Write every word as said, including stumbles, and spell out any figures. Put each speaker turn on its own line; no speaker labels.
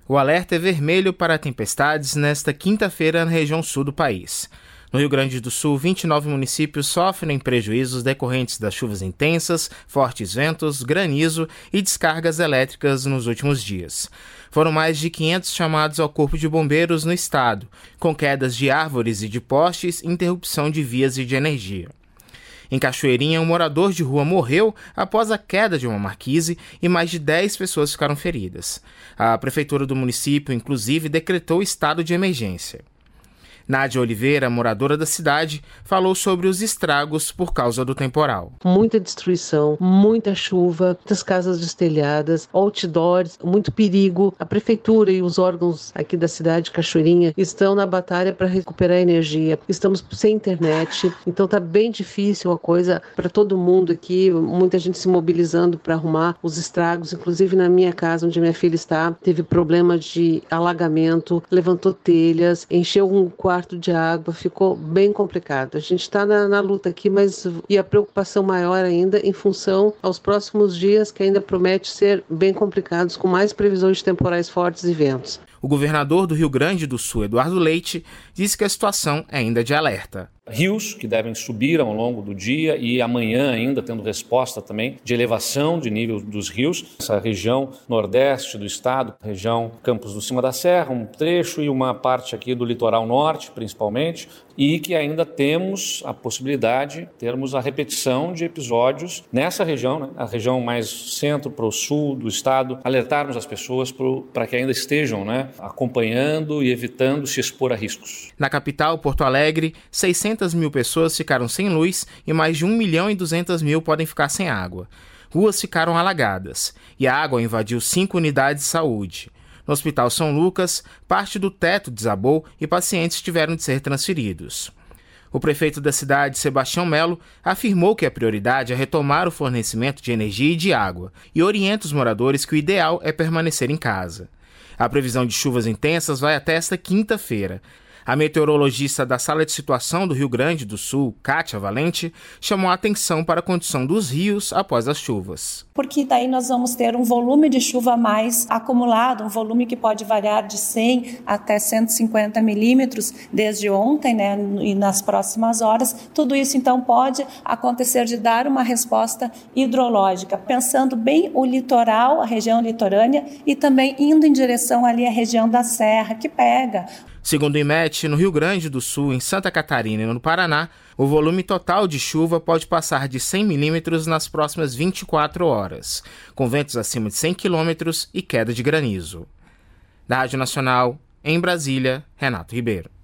O alerta é vermelho para tempestades nesta quinta-feira na região sul do país. No Rio Grande do Sul, vinte e nove municípios sofrem prejuízos decorrentes das chuvas intensas, fortes ventos, granizo e descargas elétricas nos últimos dias. Foram mais de quinhentos chamados ao Corpo de Bombeiros no estado, com quedas de árvores e de postes e interrupção de vias e de energia. Em Cachoeirinha, um morador de rua morreu após a queda de uma marquise e mais de dez pessoas ficaram feridas. A prefeitura do município, inclusive, decretou estado de emergência. Nádia Oliveira, moradora da cidade, falou sobre os estragos por causa do temporal.
Muita destruição, muita chuva, muitas casas destelhadas, outdoors, muito perigo. A prefeitura e os órgãos aqui da cidade de Cachoeirinha estão na batalha para recuperar energia. Estamos sem internet, então está bem difícil a coisa para todo mundo aqui. Muita gente se mobilizando para arrumar os estragos. Inclusive na minha casa, onde minha filha está, teve problema de alagamento, levantou telhas, encheu um quarto quarto de água, ficou bem complicado. A gente está na, na luta aqui, mas e a preocupação maior ainda em função aos próximos dias, que ainda promete ser bem complicados, com mais previsões de temporais fortes e ventos.
O governador do Rio Grande do Sul, Eduardo Leite, disse que a situação é ainda de alerta.
Rios que devem subir ao longo do dia e amanhã ainda tendo resposta também de elevação de nível dos rios. Essa região nordeste do estado, região Campos do Cima da Serra, um trecho e uma parte aqui do litoral norte principalmente, e que ainda temos a possibilidade, termos a repetição de episódios nessa região, né, a região mais centro para o sul do estado, alertarmos as pessoas para que ainda estejam, né, acompanhando e evitando se expor a riscos.
Na capital, Porto Alegre, seiscentas mil pessoas ficaram sem luz e mais de um milhão e duzentas mil podem ficar sem água. Ruas ficaram alagadas e a água invadiu cinco unidades de saúde. No Hospital São Lucas, parte do teto desabou e pacientes tiveram de ser transferidos. O prefeito da cidade, Sebastião Melo, afirmou que a prioridade é retomar o fornecimento de energia e de água e orienta os moradores que o ideal é permanecer em casa. A previsão de chuvas intensas vai até esta quinta-feira. A meteorologista da Sala de Situação do Rio Grande do Sul, Kátia Valente, chamou a atenção para a condição dos rios após as chuvas.
Porque daí nós vamos ter um volume de chuva mais acumulado, um volume que pode variar de cem até cento e cinquenta milímetros desde ontem, né, e nas próximas horas. Tudo isso, então, pode acontecer de dar uma resposta hidrológica, pensando bem o litoral, a região litorânea, e também indo em direção ali à região da Serra, que pega.
Segundo o I M E T, no Rio Grande do Sul, em Santa Catarina e no Paraná, o volume total de chuva pode passar de cem milímetros nas próximas vinte e quatro horas, com ventos acima de cem quilômetros e queda de granizo. Da Rádio Nacional, em Brasília, Renato Ribeiro.